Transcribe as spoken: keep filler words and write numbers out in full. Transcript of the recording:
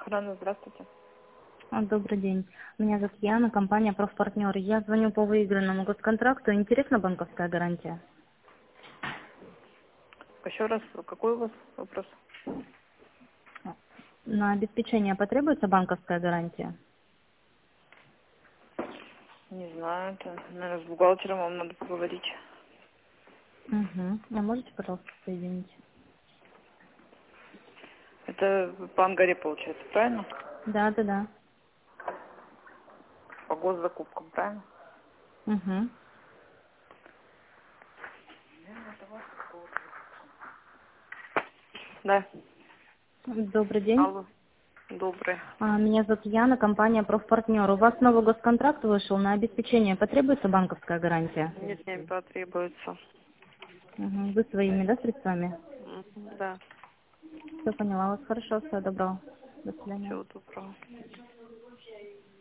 Охрана, здравствуйте. А, Добрый день. Меня зовут Яна, компания «Профпартнер». Я звоню по выигранному госконтракту. Интересна банковская гарантия? Еще раз, какой у вас вопрос? На обеспечение потребуется банковская гарантия? Не знаю, это, наверное, с бухгалтером вам надо поговорить. Угу. А можете, пожалуйста, соединить? Это по Ангаре получается, правильно? Да, да, да. По госзакупкам, правильно? Угу. Да. Добрый день. Алло. Добрый. А, Меня зовут Яна, компания «Профпартнер». У вас новый госконтракт вышел. На обеспечение потребуется банковская гарантия? Нет, не потребуется. Угу. Вы своими, да, средствами? Мгм, да. Все поняла вас. Хорошо, всего доброго. До свидания. Всего доброго.